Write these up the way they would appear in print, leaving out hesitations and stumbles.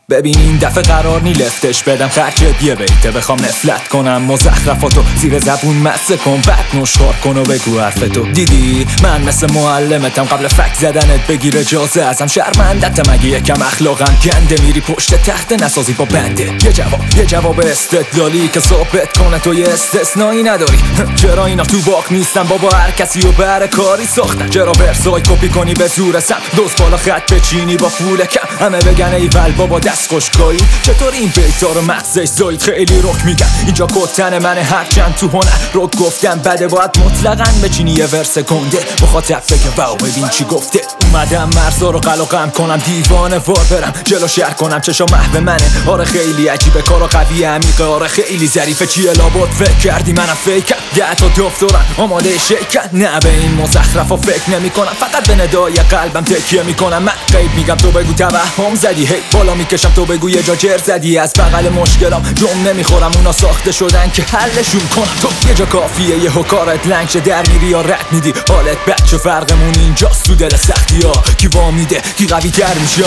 ببین این دفعه قرار نی لفتش بدم خرجت یه بیته بخوام نفلت کنم مزخرفاتو زیر زبون مزه کن بعد نشخوار کن و بگو حرفتو. دیدی من مثل معلمتم قبل فک زدنت بگیر اجازه ازم شرمندتم اگه یکم اخلاقم گنده میری پشت تخت نسازی با بنده. یه جواب استدلالی که ثابت کنه تو یه استثنایی نداری. چرا اینا تو باک نیستن بابا هر کسی و بر کاری ساختن. چرا ورسای کپی کنی به زور سم دوست بالا خط بچینی با پول کم همه بگن ایول بابا دست خوشگاهی. چطور این بیتا رو مغزش زاید خیلی رک میگن اینجا کتن منه هرچند تو هنر رک گفتم بده باید مطلقاً بچینی یه ورس کنده مخاطب بگه واو ببین چی گفته. اومدم مرزا رو قلقم کنم دیوانه وار برم جلو شهر کنم چشا محو منه. آره خیلی عجیبه کارا قوی عمیقه آره خیلی ظریفه چیه لابد فکر کردی منم فیکم 10 تا دفترم آماده شیکن. نه به این مزخرفا فکر نمی کنم فقط به ندای قلبم تکیه میکنم. من غیب میگم تو بگو توهم زدی هی بالا میکشم تو بگو یه جا جر زدی. از بغل مشکلام جم نمیخورم اونا ساخته شدن که حلشون کنم. تو یه جا کافیه یه کارت لنگ شه در میری یا رد میدی حالت بچه فرقمون اینجاست تو دل سختی ها کی وامیده کی قوی تر میشه.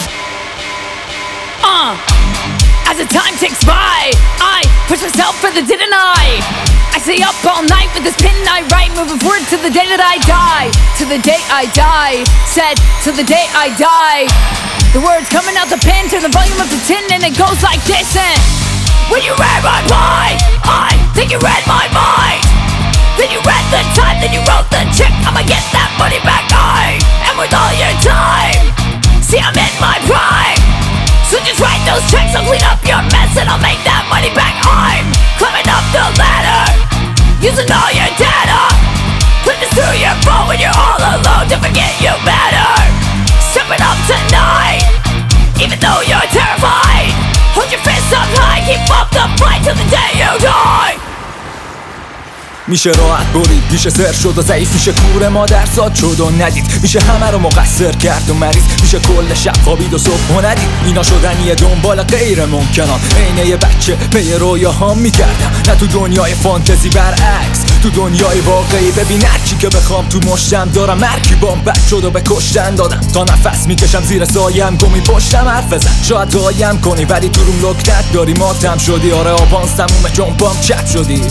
As the time ticks by, I push myself further, didn't I stay up all night with this pen I write, moving forward to the day that I die. To the day I die, said to the day I die. The words coming out the pen, turn the volume up to 10 and it goes like this. And when you read my mind, I think you read my mind. Then you read the time, then you wrote the check. I'ma get that money back, and with all your time, see I'm in my prime. So just write those checks, I'll clean up your mess and I'll make that money back. I'm climbing up the ladder, using all your data. Put this through your phone when you're all alone. To forget you better stepping up tonight, even though you're terrified. Hold your fists up high, keep up the fight till the day you die. میشه راحت برید میشه سر شد و ضعیف میشه کور مادر زاد شد و ندید میشه همه رو مقصر کرد و مریض میشه کل شب خوابید و صبح و ندید. اینا شدنیه دنبال غیر ممکنان عینه یه بچه پی رویاهام میکردم نه تو دنیای فانتزی برعکس تو دنیای واقعی. ببین هرچی که بخوام تو مشتم دارم مرکی بام بد شد و به کشتن دادم تا نفس میکشم زیر سایم گمی پشتم حرف بزن شاید دایم کنی ولی تو روم لکنت داری ماتم شدی. آره آبانس تمومه جنبام چپ شدی.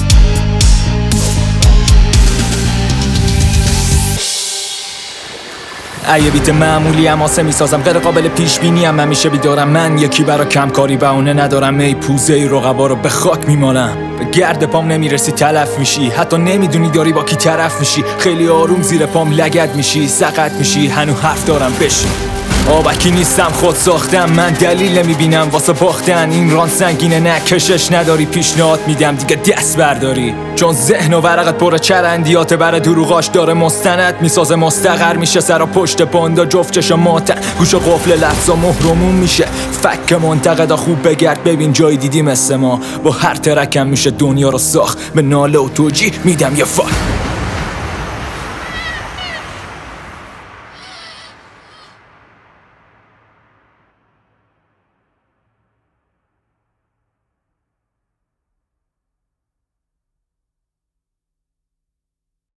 یه بیت معمولی اماسه میسازم غیر قابل پیش بینی هم همیشه بیدارم. من یکی برا کمکاری بهونه ندارم ای پوزه ای رقبا رو به خاک میمالم. به گرد پام نمیرسی تلف میشی حتی نمیدونی داری با کی طرف میشی. خیلی آروم زیر پام لگد میشی سقط میشی هنو حرف دارم بشی. آبکی نیستم خود ساختم من دلیل نمیبینم واسه باختن. این ران سنگینه نه کشش نداری پیشنهاد میدم دیگه دست برداری. چون ذهن و ورقت پر چرندیات بر دروغاش داره مستند میسازه مستقر میشه سر و پشت پاندا جفت چشم ماتن گوش و قفل لفظا مهرمون میشه. فک منتقدا خوب بگرد ببین جای دیدی مثل ما با هر ترکم میشه دنیا رو ساخت. به ناله و توجیه میدم یه فاک.